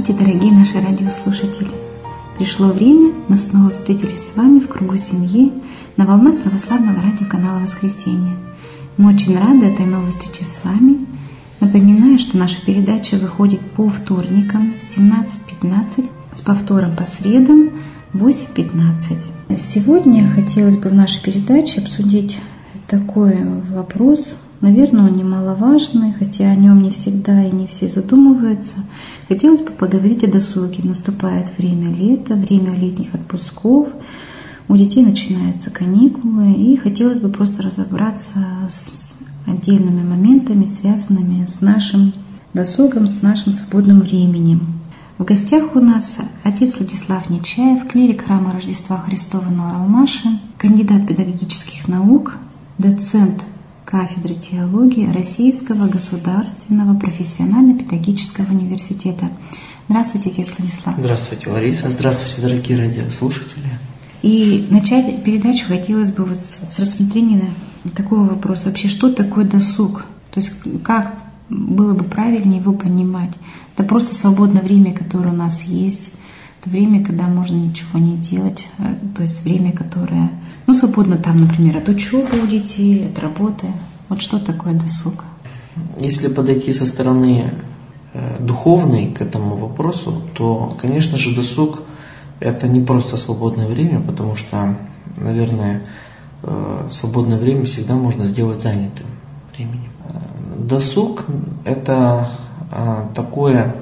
Здравствуйте, дорогие наши радиослушатели! Пришло время, мы снова встретились с вами в кругу семьи на волнах православного радиоканала «Воскресенье». Мы очень рады этой новой встрече с вами. Напоминаю, что наша передача выходит по вторникам в 17:15, с повтором по средам в 8:15. Сегодня хотелось бы в нашей передаче обсудить такой вопрос, наверное, он немаловажный, хотя о нем не всегда и не все задумываются. Хотелось бы поговорить о досуге. Наступает время лета, время летних отпусков, у детей начинаются каникулы, и хотелось бы просто разобраться с отдельными моментами, связанными с нашим досугом, с нашим свободным временем. В гостях у нас отец Владислав Нечаев, клирик храма Рождества Христова Нур-Алмаши, кандидат педагогических наук, доцент кафедры теологии Российского государственного профессионально-педагогического университета. Здравствуйте, отец Владислав. Здравствуйте, Лариса. Здравствуйте, дорогие радиослушатели. И начать передачу хотелось бы вот с рассмотрения такого вопроса. Вообще, что такое досуг? То есть как было бы правильнее его понимать? Это просто свободное время, которое у нас есть. Это время, когда можно ничего не делать. То есть время, которое свободно там, например, от учебы у детей, от работы. Вот что такое досуг? Если подойти со стороны духовной к этому вопросу, то, конечно же, досуг – это не просто свободное время, потому что, наверное, свободное время всегда можно сделать занятым временем. Досуг – это такое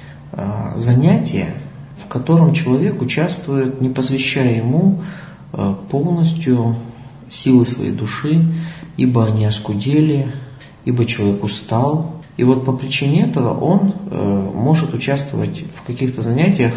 занятие, в котором человек участвует, не посвящая ему полностью силы своей души, ибо они оскудели, ибо человек устал. И вот по причине этого он может участвовать в каких-то занятиях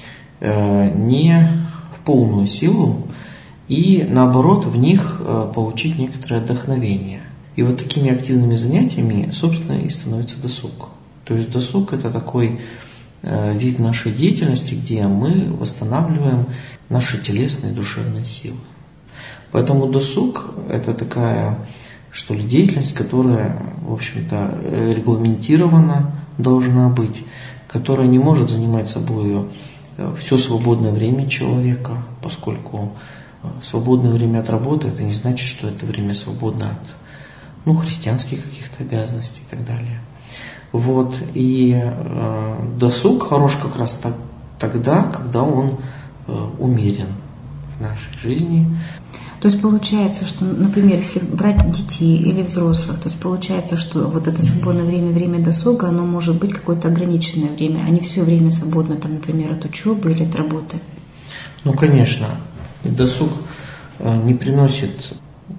не в полную силу и, наоборот, в них получить некоторое вдохновение. И вот такими активными занятиями, собственно, и становится досуг. То есть досуг – это такой вид нашей деятельности, где мы восстанавливаем наши телесные и душевные силы. Поэтому досуг – это такая, что ли, деятельность, которая, в общем-то, регламентирована должна быть, которая не может занимать собой все свободное время человека, поскольку свободное время от работы – это не значит, что это время свободно от христианских каких-то обязанностей и так далее. Вот, и досуг хорош как раз тогда, когда он умерен в нашей жизни. То есть получается, что, например, если брать детей или взрослых, то есть получается, что вот это свободное время, время досуга, оно может быть какое-то ограниченное время, а не все время свободно, там, например, от учебы или от работы. Конечно, досуг не приносит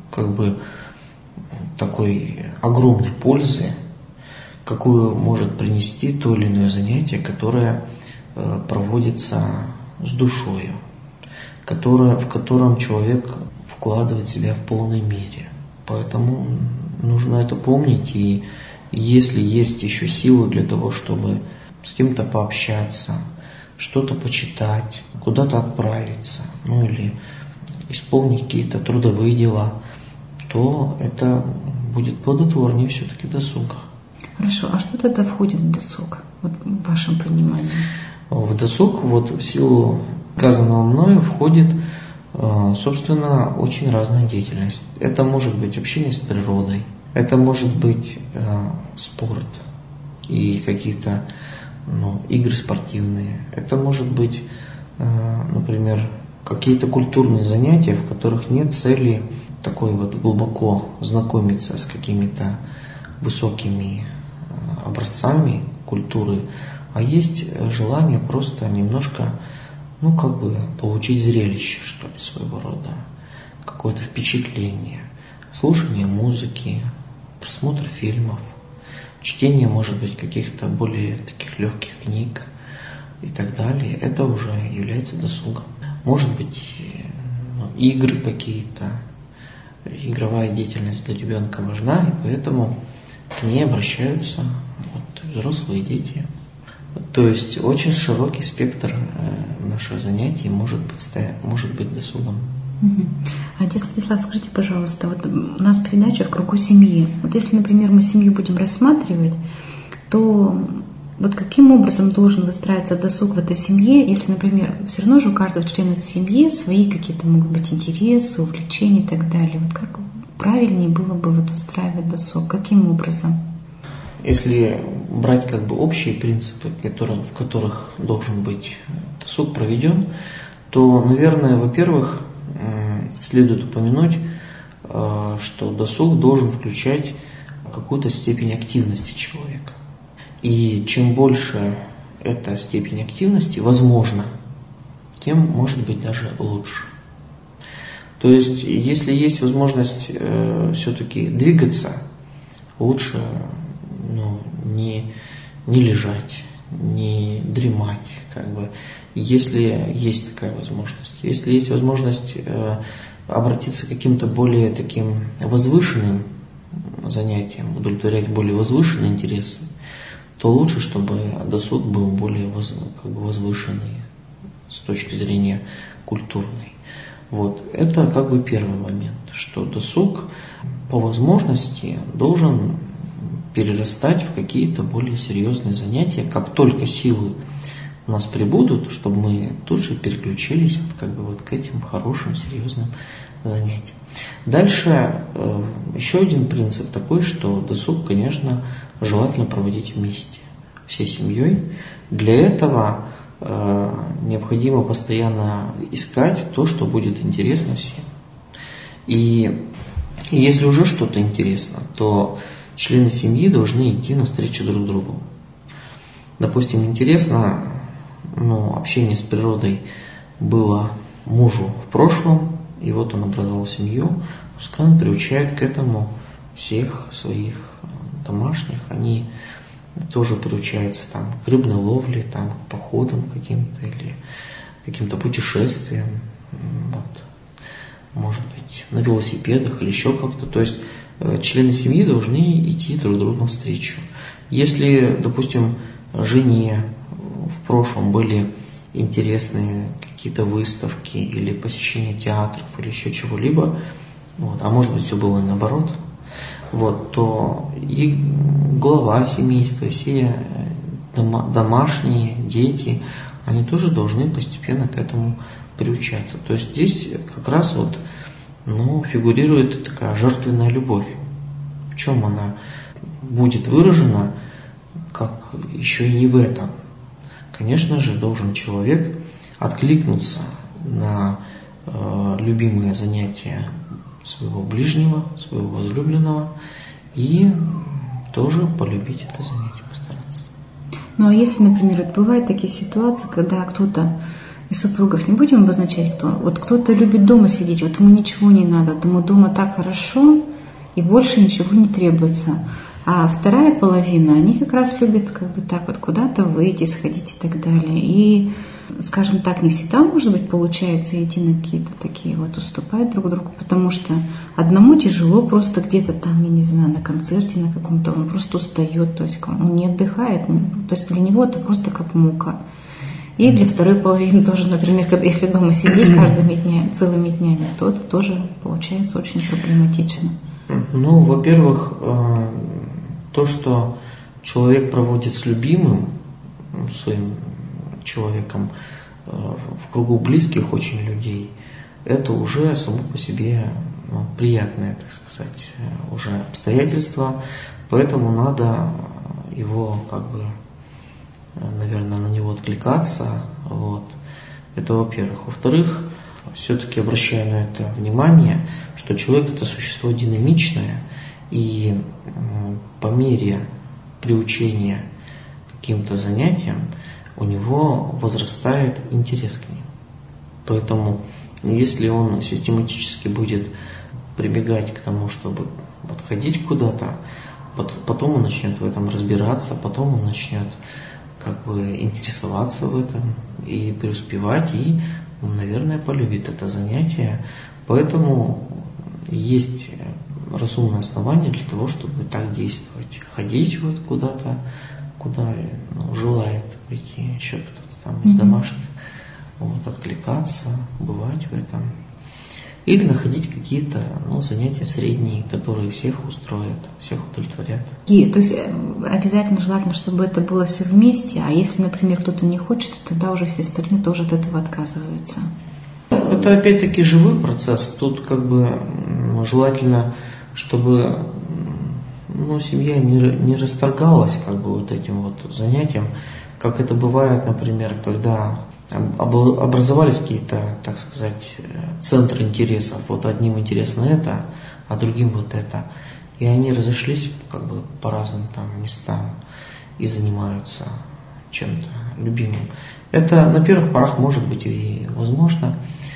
такой огромной пользы, какую может принести то или иное занятие, которое проводится с душою, в котором человек вкладывает себя в полной мере. Поэтому нужно это помнить, и если есть еще силы для того, чтобы с кем-то пообщаться, что-то почитать, куда-то отправиться, или исполнить какие-то трудовые дела, то это будет плодотворнее все-таки досуга. Хорошо, а что тогда входит в досуг, вот в вашем понимании? В досуг, в силу сказанного мною, входит, собственно, очень разная деятельность. Это может быть общение с природой, это может быть спорт и какие-то игры спортивные, это может быть, например, какие-то культурные занятия, в которых нет цели такой глубоко знакомиться с какими-то высокими образцами культуры, а есть желание просто немножко, получить зрелище, что ли, своего рода, какое-то впечатление, слушание музыки, просмотр фильмов, чтение, может быть, каких-то более таких легких книг и так далее. Это уже является досугом. Может быть, игры какие-то, игровая деятельность для ребенка важна, и поэтому к ней обращаются взрослые дети. То есть очень широкий спектр наших занятий может быть досугом. Отец Владислав, скажите, пожалуйста, вот у нас передача «В кругу семьи». Вот если, например, мы семью будем рассматривать, то Вот каким образом должен выстраиваться досуг в этой семье, если, например, все равно же у каждого члена семьи свои какие-то могут быть интересы, увлечения и так далее. Вот как правильнее было бы вот выстраивать досуг? Каким образом? Если брать как бы общие принципы, в которых должен быть досуг проведен, то, наверное, во-первых, следует упомянуть, что досуг должен включать какую-то степень активности человека. И чем больше эта степень активности возможна, тем может быть даже лучше. То есть, если есть возможность все-таки двигаться, лучше не лежать, не дремать, если есть такая возможность. Если есть возможность обратиться к каким-то более таким возвышенным занятиям, удовлетворять более возвышенные интересы, то лучше, чтобы досуг был более возвышенный с точки зрения культурной. Вот. Это первый момент, что досуг по возможности должен перерастать в какие-то более серьезные занятия, как только силы у нас прибудут, чтобы мы тут же переключились к этим хорошим, серьезным занятиям. Дальше еще один принцип такой, что досуг, конечно, желательно проводить вместе, всей семьей. Для этого необходимо постоянно искать то, что будет интересно всем. И если уже что-то интересно, то члены семьи должны идти навстречу друг другу. Допустим, интересно, общение с природой было мужу в прошлом, и вот он образовал семью, пускай он приучает к этому всех своих домашних, они тоже приучаются к рыбной ловле, к походам каким-то или каким-то путешествиям, может быть, на велосипедах или еще как-то. То есть члены семьи должны идти друг другу навстречу. Если, допустим, жене в прошлом были интересные какие-то выставки или посещение театров или еще чего-либо, а может быть все было наоборот, то и глава семейства, все домашние, дети, они тоже должны постепенно к этому приучаться. То есть здесь как раз фигурирует такая жертвенная любовь. В чем она будет выражена, как еще и не в этом. Конечно же, должен человек откликнуться на любимые занятия своего ближнего, своего возлюбленного и тоже полюбить это занятие, постараться. Ну а если, например, бывают такие ситуации, когда кто-то из супругов, не будем обозначать кто, кто-то любит дома сидеть, ему ничего не надо, ему дома так хорошо и больше ничего не требуется. А вторая половина, они как раз любят куда-то выйти, сходить и так далее. И, скажем так, не всегда, может быть, получается идти на какие-то такие уступать друг другу, потому что одному тяжело просто где-то я не знаю, на концерте на каком-то, он просто устает, то есть он не отдыхает, то есть для него это просто как мука. И для второй половины тоже, например, если дома сидеть целыми днями, то это тоже получается очень проблематично. Во-первых, то, что человек проводит с любимым, своим человеком, в кругу близких очень людей, это уже само по себе приятное, так сказать, уже обстоятельство, поэтому надо его наверное, на него откликаться. Это во-первых. Во-вторых, все-таки обращаю на это внимание, что человек – это существо динамичное, и по мере приучения к каким-то занятиям у него возрастает интерес к ним. Поэтому, если он систематически будет прибегать к тому, чтобы ходить куда-то, потом он начнет в этом разбираться, потом он начнет интересоваться в этом и преуспевать, и, наверное, полюбит это занятие. Поэтому есть разумное основание для того, чтобы так действовать. Ходить куда-то, куда желает прийти еще кто-то из домашних, откликаться, бывать в этом. Или находить какие-то занятия средние, которые всех устроят, всех удовлетворят. И, то есть обязательно желательно, чтобы это было все вместе, а если, например, кто-то не хочет, то тогда уже все остальные тоже от этого отказываются. Это опять-таки живой процесс. Тут желательно, чтобы семья не расторгалась вот этим вот занятием, как это бывает, например, когда образовались какие-то, так сказать, центры интересов. Вот одним интересно это, а другим вот это. И они разошлись по разным местам и занимаются чем-то любимым. Это на первых порах может быть и возможно,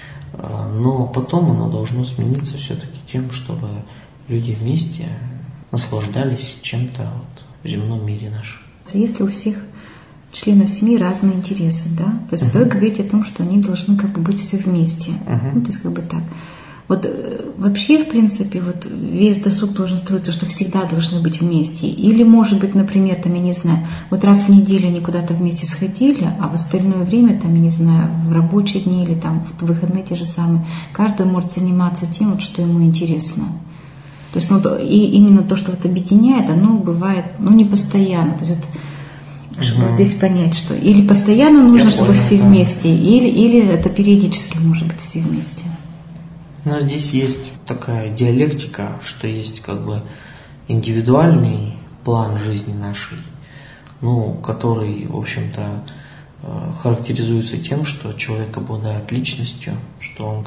но потом оно должно смениться все-таки тем, чтобы люди вместе наслаждались чем-то в земном мире нашем. Если у всех членов семьи разные интересы, да, то есть вы говорите о том, что они должны быть все вместе, то есть так. Вот вообще, в принципе, весь досуг должен строиться, что всегда должны быть вместе. Или, может быть, например, я не знаю, раз в неделю они куда-то вместе сходили, а в остальное время, я не знаю, в рабочие дни или в выходные те же самые, каждый может заниматься тем, что ему интересно. То есть, и именно то, что объединяет, оно бывает, не постоянно. То есть, чтобы здесь понять, что или постоянно нужно, чтобы все вместе, или это периодически может быть все вместе. Но здесь есть такая диалектика, что есть индивидуальный план жизни нашей, который, в общем-то, характеризуется тем, что человек обладает личностью, что он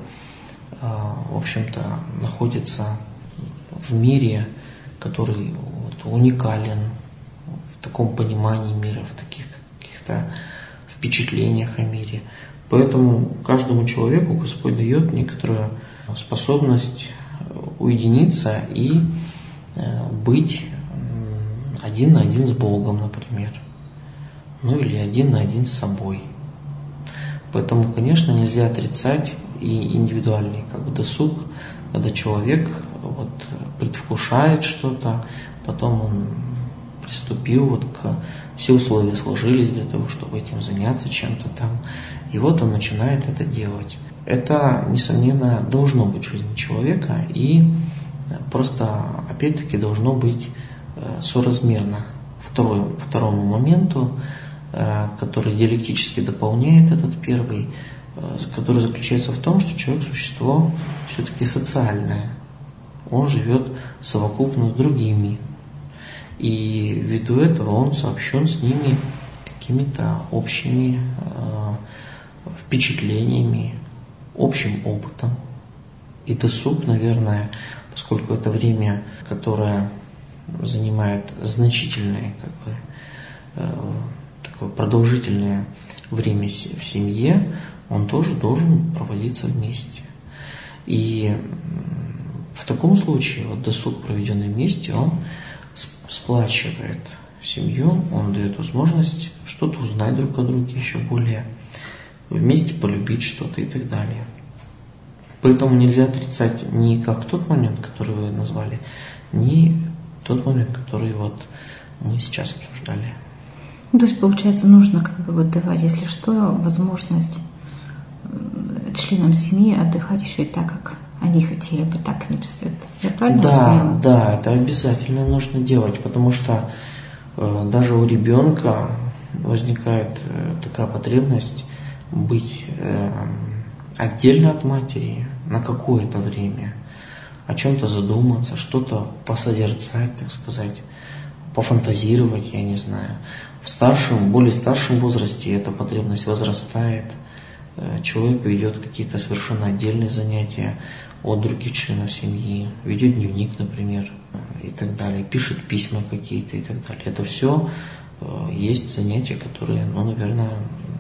в общем-то, находится в мире, который уникален в таком понимании мира, в таких каких-то впечатлениях о мире. Поэтому каждому человеку Господь дает некоторую способность уединиться и быть один на один с Богом, например. Или один на один с собой. Поэтому, конечно, нельзя отрицать и индивидуальный досуг, когда человек предвкушает что-то, потом он приступил все условия сложились для того, чтобы этим заняться чем-то там. И он начинает это делать. Это, несомненно, должно быть в жизни человека и просто, опять-таки, должно быть соразмерно второму моменту, который диалектически дополняет этот первый, который заключается в том, что человек – существо все-таки социальное. Он живет совокупно с другими. И ввиду этого он сообщен с ними какими-то общими впечатлениями, общим опытом. И досуг, наверное, поскольку это время, которое занимает значительное, такое продолжительное время в семье, он тоже должен проводиться вместе. И в таком случае досуг, проведенный вместе, он сплачивает семью, он дает возможность что-то узнать друг о друге еще более, вместе полюбить что-то и так далее. Поэтому нельзя отрицать ни как тот момент, который вы назвали, ни тот момент, который мы сейчас обсуждали. То есть, получается, нужно давать, если что, возможность членам семьи отдыхать еще и так, как они хотели бы, так они представляют. Я правильно поняла? Да, это обязательно нужно делать, потому что даже у ребенка возникает такая потребность быть отдельно от матери на какое-то время, о чем-то задуматься, что-то посозерцать, так сказать, пофантазировать, я не знаю. В более старшем возрасте эта потребность возрастает, человек ведет какие-то совершенно отдельные занятия от других членов семьи, ведет дневник, например, и так далее, пишет письма какие-то и так далее. Это все есть занятия, которые, наверное,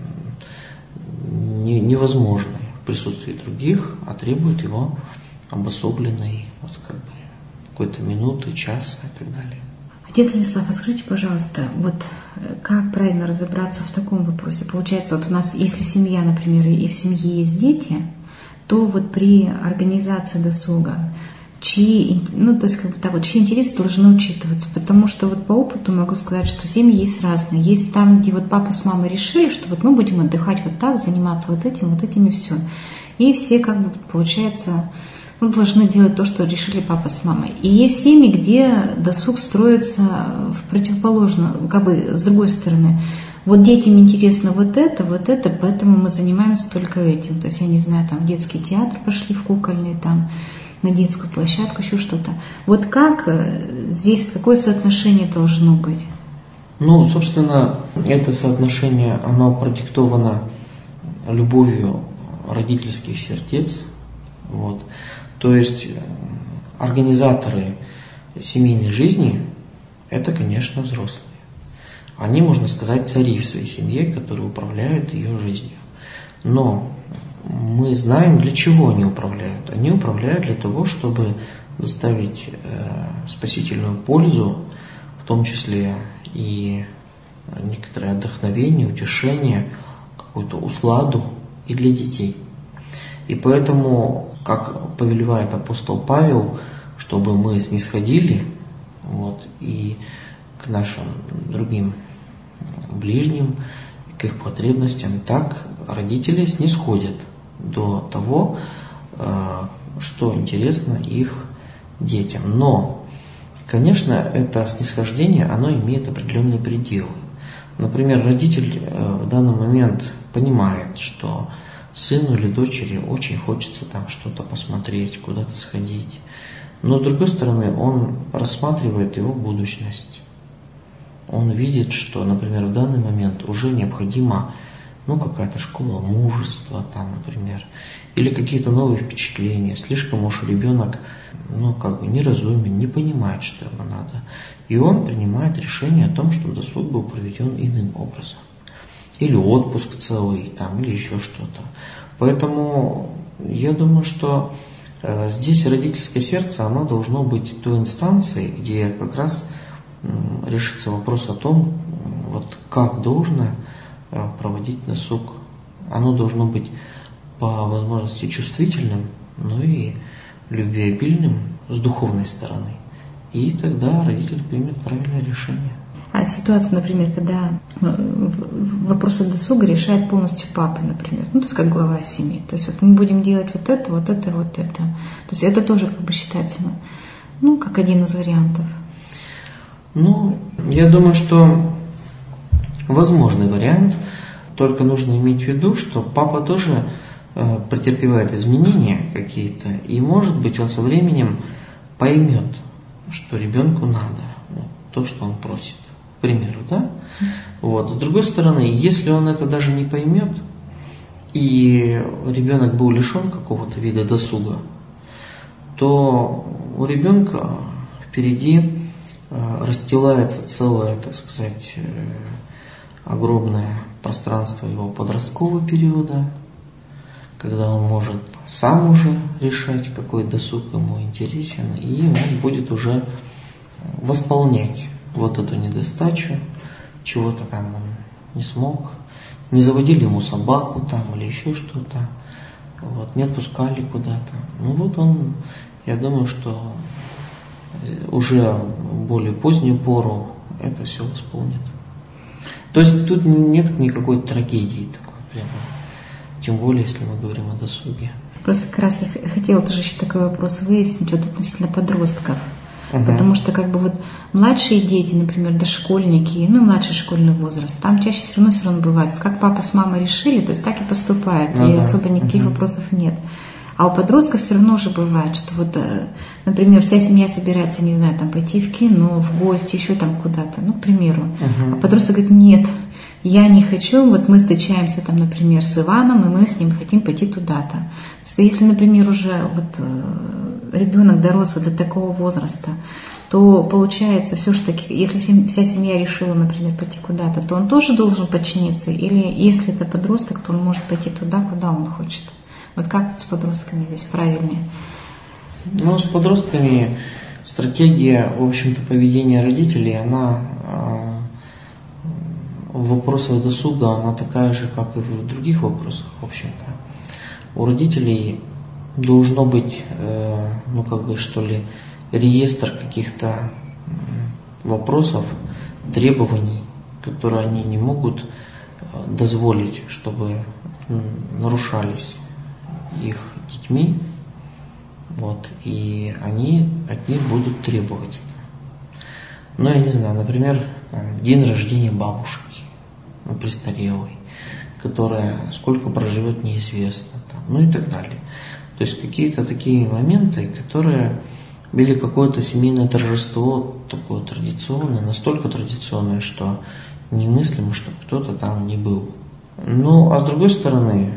невозможны в присутствии других, а требуют его обособленной какой-то минуты, часа и так далее. Отец Станислав, а скажите, пожалуйста, как правильно разобраться в таком вопросе? Получается, у нас, если семья, например, и в семье есть дети, то при организации досуга, чьи интересы должны учитываться? Потому что по опыту могу сказать, что семьи есть разные. Есть там, где папа с мамой решили, что мы будем отдыхать так, заниматься этим и все. и все как бы, получается, должны делать то, что решили папа с мамой. И есть семьи, где досуг строится в противоположно, как бы с другой стороны. Вот детям интересно вот это, поэтому мы занимаемся только этим. То есть, я не знаю, там в детский театр пошли, в кукольный, там на детскую площадку, еще что-то. Вот как здесь, какое соотношение должно быть? Ну, собственно, это соотношение, оно продиктовано любовью родительских сердец. Вот. То есть организаторы семейной жизни – это, конечно, взрослые. Они, можно сказать, цари в своей семье, которые управляют ее жизнью. Но мы знаем, для чего они управляют. Они управляют для того, чтобы доставить спасительную пользу, в том числе и некоторое вдохновение, утешение, какую-то усладу и для детей. И поэтому, как повелевает апостол Павел, чтобы мы снисходили и к нашим другим ближним, к их потребностям, так родители снисходят до того, что интересно их детям. Но, конечно, это снисхождение, оно имеет определенные пределы. Например, родитель в данный момент понимает, что сыну или дочери очень хочется там что-то посмотреть, куда-то сходить. Но с другой стороны, он рассматривает его будущность. Он видит, что, например, в данный момент уже необходима какая-то школа мужества, там, например, или какие-то новые впечатления. Слишком уж ребенок неразумен, не понимает, что ему надо. И он принимает решение о том, что досуг был проведен иным образом. Или отпуск целый, или еще что-то. Поэтому я думаю, что здесь родительское сердце, оно должно быть той инстанцией, где как раз решится вопрос о том, как должно проводить досуг. Оно должно быть по возможности чувствительным, и любвеобильным с духовной стороны. И тогда родитель примет правильное решение. А ситуация, например, когда вопросы досуга решает полностью папа, например, то есть как глава семьи. То есть мы будем делать вот это. То есть это тоже считается, как один из вариантов. Я думаю, что возможный вариант, только нужно иметь в виду, что папа тоже претерпевает изменения какие-то, и, может быть, он со временем поймет, что ребенку надо то, что он просит, к примеру, да? С другой стороны, если он это даже не поймет, и ребенок был лишен какого-то вида досуга, то у ребенка впереди расстилается целое, так сказать, огромное пространство его подросткового периода, когда он может сам уже решать, какой досуг ему интересен, и он будет уже восполнять эту недостачу, чего-то там он не смог, не заводили ему собаку или еще что-то, не отпускали куда-то. Он, я думаю, что уже в более позднюю пору это все восполнит. То есть тут нет никакой трагедии такой прямо, тем более, если мы говорим о досуге. Просто как раз я хотела тоже еще такой вопрос выяснить относительно подростков. Потому что младшие дети, например, дошкольники, младший школьный возраст, там чаще все равно бывает. Как папа с мамой решили, то есть так и поступают, и особо никаких вопросов нет. А у подростков все равно уже бывает, что например, вся семья собирается, не знаю, пойти в кино, в гости, еще куда-то, к примеру. А подросток говорит, нет, я не хочу, мы встречаемся например, с Иваном, и мы с ним хотим пойти туда-то. Что если, например, уже ребенок дорос до такого возраста, то получается все-таки, если вся семья решила, например, пойти куда-то, то он тоже должен подчиниться, или если это подросток, то он может пойти туда, куда он хочет. Как с подростками здесь правильнее? С подростками стратегия, в общем-то, поведения родителей, она в вопросах досуга, она такая же, как и в других вопросах, в общем-то. У родителей должно быть, реестр каких-то вопросов, требований, которые они не могут дозволить, чтобы нарушались их детьми, и они от них будут требовать это. Я не знаю, например, день рождения бабушки, престарелой, которая сколько проживет, неизвестно, и так далее. То есть какие-то такие моменты, которые были какое-то семейное торжество, такое традиционное, настолько традиционное, что немыслимо, чтобы кто-то там не был. А с другой стороны,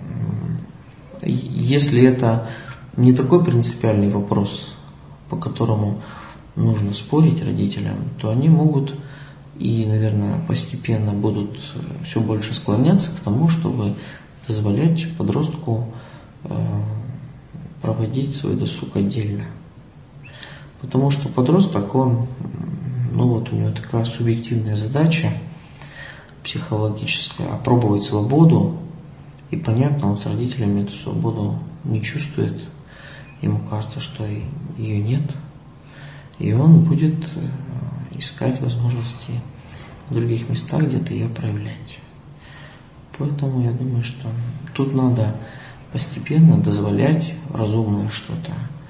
если это не такой принципиальный вопрос, по которому нужно спорить родителям, то они могут и, наверное, постепенно будут все больше склоняться к тому, чтобы дозволять подростку проводить свой досуг отдельно. Потому что подросток, у него такая субъективная задача психологическая, опробовать свободу, и понятно, с родителями эту свободу не чувствует, ему кажется, что ее нет, и он будет искать возможности в других местах где-то ее проявлять. Поэтому я думаю, что тут надо постепенно дозволять разумное что-то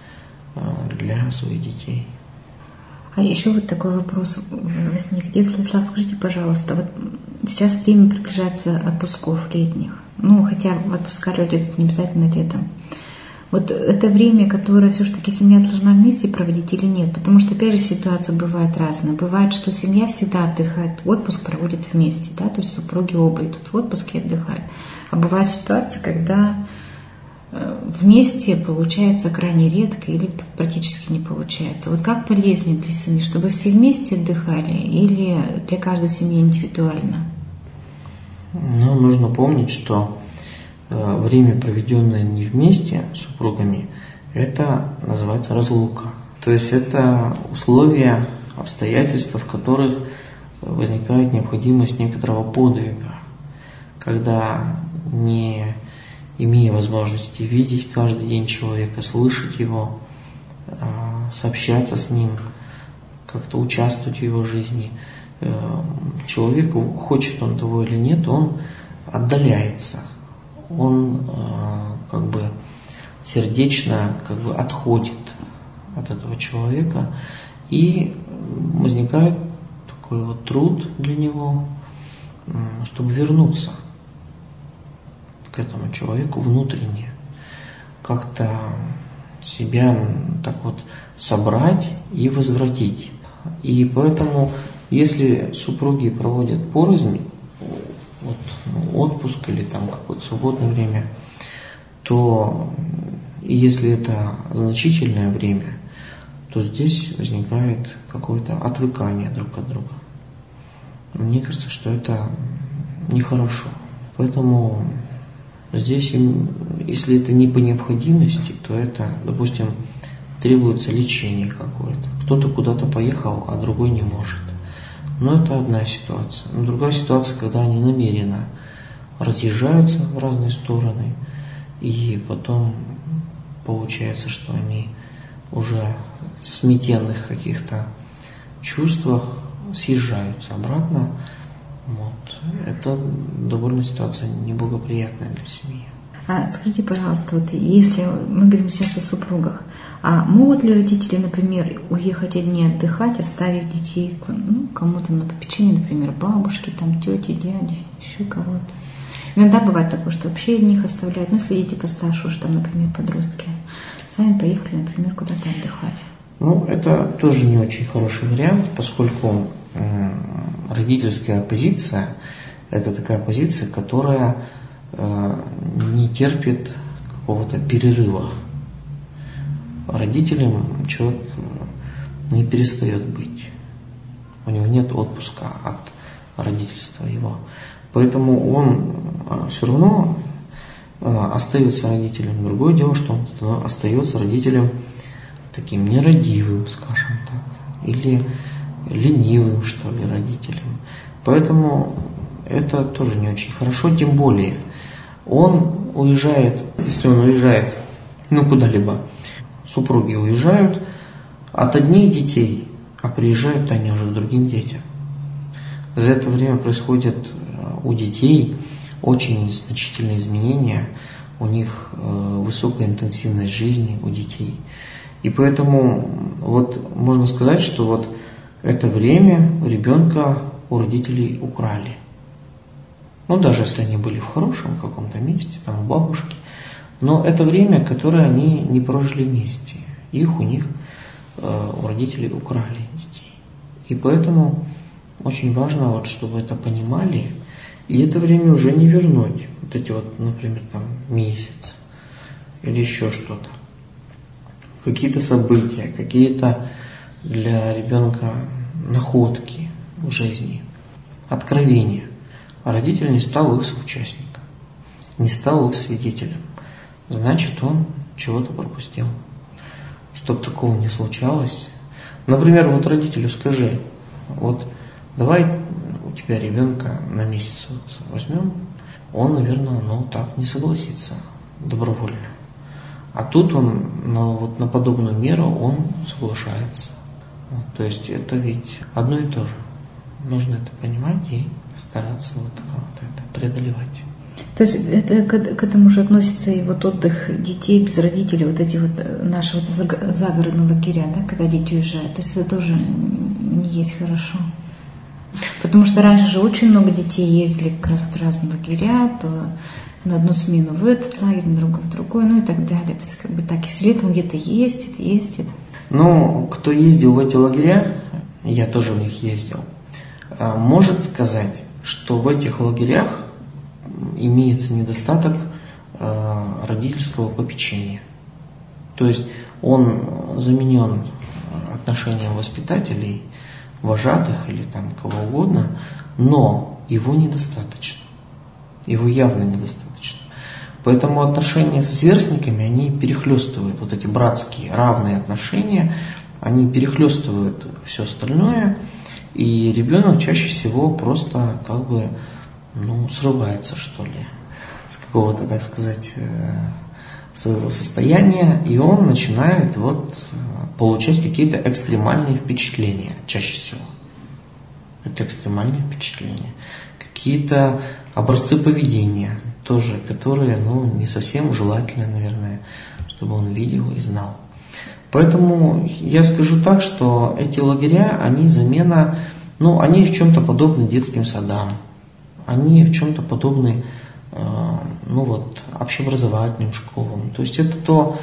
для своих детей. А еще такой вопрос возник. Если, Слав, скажите, пожалуйста, сейчас время приближается отпусков летних. Хотя отпуска люди не обязательно летом. Это время, которое все-таки семья должна вместе проводить или нет? Потому что, опять же, ситуация бывает разная. Бывает, что семья всегда отдыхает, отпуск проводит вместе, то есть супруги оба идут в отпуск и отдыхают. А бывает ситуация, когда вместе получается крайне редко или практически не получается. Как полезнее для семьи, чтобы все вместе отдыхали или для каждой семьи индивидуально? Нужно помнить, что время, проведенное не вместе с супругами, это называется разлука. То есть это условия, обстоятельства, в которых возникает необходимость некоторого подвига, когда, не имея возможности видеть каждый день человека, слышать его, сообщаться с ним, как-то участвовать в его жизни, человеку, хочет он того или нет, он отдаляется, он сердечно отходит от этого человека, и возникает такой труд для него, чтобы вернуться к этому человеку внутренне, как-то себя собрать и возвратить. И поэтому, если супруги проводят порознь, отпуск или какое-то свободное время, то если это значительное время, то здесь возникает какое-то отвыкание друг от друга. Мне кажется, что это нехорошо. Поэтому здесь, если это не по необходимости, то это, допустим, требуется лечение какое-то. Кто-то куда-то поехал, а другой не может. Но это одна ситуация. Но другая ситуация, когда они намеренно разъезжаются в разные стороны, и потом получается, что они уже в смятенных каких-то чувствах съезжаются обратно. Это довольно ситуация неблагоприятная для семьи. Скажите, пожалуйста, если мы говорим сейчас о супругах, могут ли родители, например, уехать одни отдыхать, оставив детей кому-то на попечение, например, бабушки, тети, дяди, еще кого-то? Иногда бывает такое, что вообще одних оставляют, если дети постарше уже, например, подростки, сами поехали, например, куда-то отдыхать. Это тоже не очень хороший вариант, поскольку родительская позиция – это такая позиция, которая не терпит какого-то перерыва. Родителем человек не перестает быть. У него нет отпуска от родительства его. Поэтому он все равно остается родителем. Другое дело, что он остается родителем таким нерадивым, скажем так, или ленивым, что ли, родителем. Поэтому это тоже не очень хорошо, тем более он уезжает, если он уезжает, куда-либо, супруги уезжают от одних детей, а приезжают они уже к другим детям. За это время происходят у детей очень значительные изменения у них высокая интенсивность жизни у детей. И поэтому вот можно сказать, что вот это время ребенка у родителей украли. Ну, даже если они были в хорошем каком-то месте, там у бабушки. Но это время, которое они не прожили вместе. У них, у родителей украли детей. И поэтому очень важно, вот, чтобы это понимали. И это время уже не вернуть. Вот эти вот, например, там месяц или еще что-то. Какие-то события, какие-то для ребенка находки в жизни, откровения. А родитель не стал их соучастником, не стал их свидетелем. Значит, он чего-то пропустил. Чтобы такого не случалось. Например, вот родителю скажи, вот давай у тебя ребенка на месяц вот возьмем, он, наверное, так не согласится добровольно. А тут он на подобную меру он соглашается. То есть это ведь одно и то же. Нужно это понимать и стараться вот как-то это преодолевать. То есть это к этому же относится и вот отдых детей без родителей, вот эти вот наши вот загородные лагеря, да, когда дети уезжают. То есть это тоже не есть хорошо. Потому что раньше же очень много детей ездили как раз в разные лагеря, то на одну смену в этот лагерь, на другой в другой, ну и так далее. То есть как бы так, и все летом где-то ездит. Ну, кто ездил в эти лагеря, я тоже в них ездил, может сказать, что в этих лагерях имеется недостаток родительского попечения. То есть он заменен отношением воспитателей, вожатых или там кого угодно, но его недостаточно. Его явно недостаточно. Поэтому отношения со сверстниками, они перехлестывают, вот эти братские, равные отношения, они перехлестывают все остальное, и ребенок чаще всего просто как бы, срывается, что ли, с какого-то, так сказать, своего состояния, и он начинает получать какие-то экстремальные впечатления, чаще всего. Это экстремальные впечатления. Какие-то образцы поведения тоже, которые, не совсем желательно, наверное, чтобы он видел и знал. Поэтому я скажу так, что эти лагеря, они замена, они в чем-то подобны детским садам, они в чем-то подобны, общеобразовательным школам. То есть это то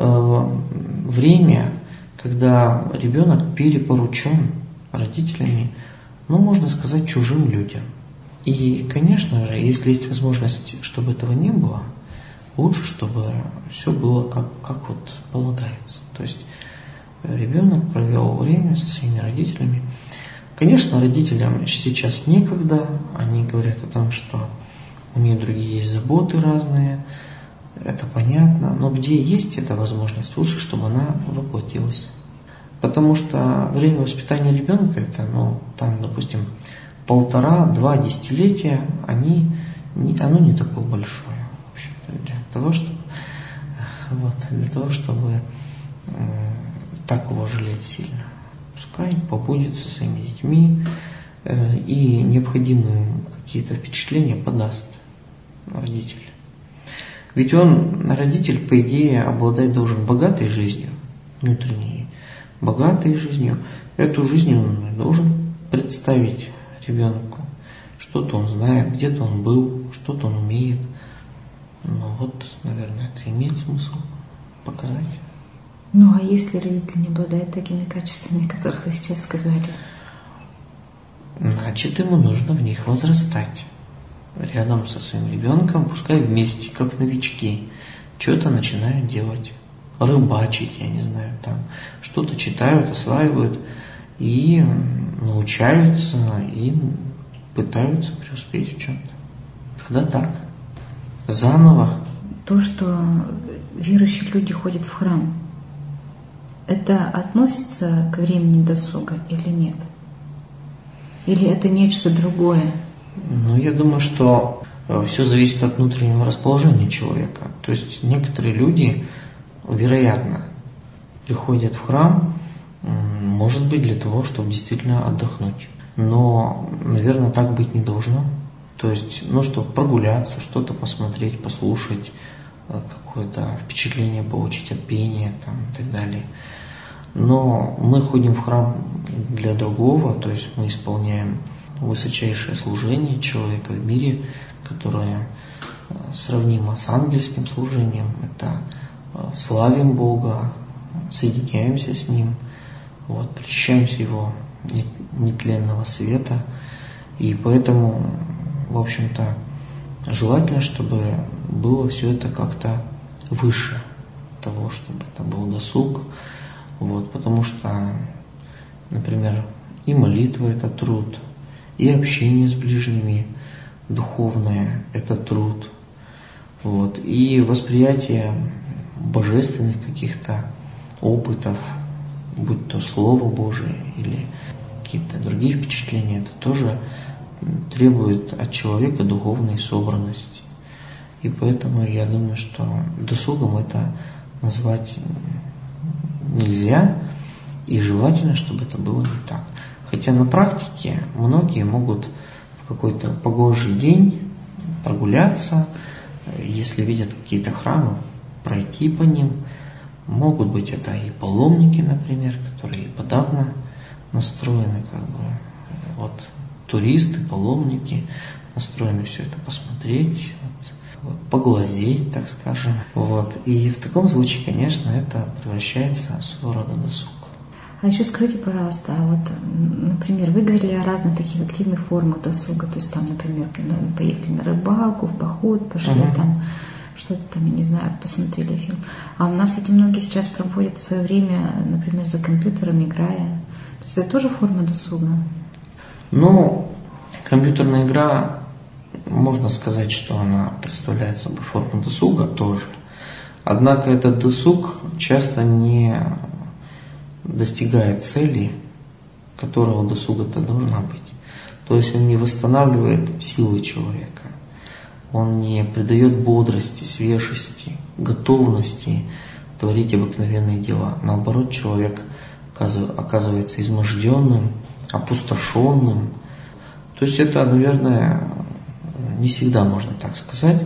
время, когда ребенок перепоручен родителями, можно сказать, чужим людям. И, конечно же, если есть возможность, чтобы этого не было, лучше, чтобы все было как полагается. То есть ребенок провел время со своими родителями. Конечно, родителям сейчас некогда, они говорят о том, что у них другие есть заботы разные, это понятно, но где есть эта возможность, лучше, чтобы она воплотилась. Потому что время воспитания ребенка, это, там, допустим, 1,5-2 десятилетия, оно не такое большое, в общем-то, для того, чтобы так его жалеть сильно. Пускай побудет со своими детьми и необходимые какие-то впечатления подаст родитель. Ведь родитель, по идее, обладать должен богатой жизнью, внутренней, богатой жизнью. Эту жизнь он должен представить ребенку. Что-то он знает, где-то он был, что-то он умеет. Наверное, это имеет смысл показать. А если родитель не обладает такими качествами, о которых вы сейчас сказали? Значит, ему нужно в них возрастать. Рядом со своим ребенком, пускай вместе, как новички, что-то начинают делать. Рыбачить, я не знаю, там, что-то читают, осваивают и научаются, и пытаются преуспеть в чем-то. Когда так. Заново. То, что верующие люди ходят в храм, это относится к времени досуга или нет? Или это нечто другое? Я думаю, что все зависит от внутреннего расположения человека. То есть некоторые люди, вероятно, приходят в храм, может быть, для того, чтобы действительно отдохнуть. Но, наверное, так быть не должно. То есть, чтобы прогуляться, что-то посмотреть, послушать, какое-то впечатление получить от пения там, и так далее. Но мы ходим в храм для другого, то есть мы исполняем высочайшее служение человека в мире, которое сравнимо с ангельским служением. Это славим Бога, соединяемся с Ним, причащаемся Его нетленного света. И поэтому, в общем-то, желательно, чтобы было все это как-то выше того, чтобы это был досуг. Потому что, например, и молитва – это труд, и общение с ближними духовное – это труд. И восприятие божественных каких-то опытов, будь то Слово Божие или какие-то другие впечатления, это тоже требует от человека духовной собранности. И поэтому я думаю, что досугом это назвать нельзя, и желательно, чтобы это было не так. Хотя на практике многие могут в какой-то погожий день прогуляться, если видят какие-то храмы, пройти по ним. Могут быть это и паломники, например, которые подавно настроены, туристы, паломники, настроены все это посмотреть, поглазеть, так скажем. И в таком случае, конечно, это превращается в своего рода досуг. А еще скажите, пожалуйста, например, вы говорили о разных таких активных формах досуга, то есть там, например, поехали на рыбалку, в поход, пошли там, что-то там, я не знаю, посмотрели фильм. А у нас ведь многие сейчас проводят свое время, например, за компьютером, играя. То есть это тоже форма досуга? Компьютерная игра, можно сказать, что она представляет собой форму досуга тоже. Однако этот досуг часто не достигает цели, которая у досуга-то должна быть. То есть он не восстанавливает силы человека, он не придает бодрости, свежести, готовности творить обыкновенные дела. Наоборот, человек оказывается изможденным, опустошенным. То есть это, наверное, не всегда можно так сказать.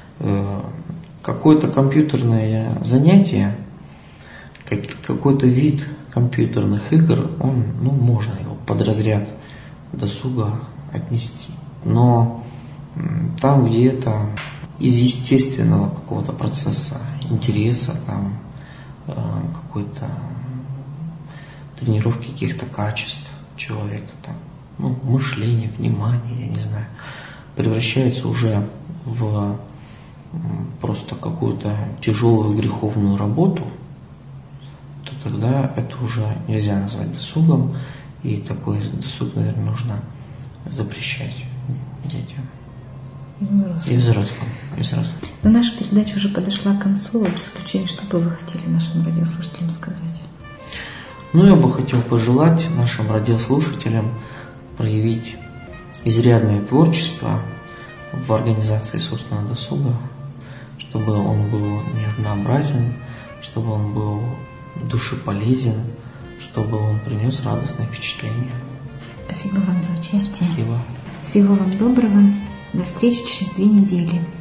Какое-то компьютерное занятие, какой-то вид компьютерных игр, можно его под разряд досуга отнести. Но там, где это из естественного какого-то процесса, интереса, какой-то тренировки каких-то качеств человека, мышления, внимания, я не знаю, превращается уже в просто какую-то тяжелую греховную работу, то тогда это уже нельзя назвать досугом, и такой досуг, наверное, нужно запрещать детям. И взрослым. Но наша передача уже подошла к концу. В заключение, что бы вы хотели нашим радиослушателям сказать? Я бы хотел пожелать нашим радиослушателям проявить изрядное творчество в организации собственного досуга, чтобы он был неоднообразен, чтобы он был душеполезен, чтобы он принес радостное впечатление. Спасибо вам за участие. Спасибо. Всего вам доброго. До встречи через 2 недели.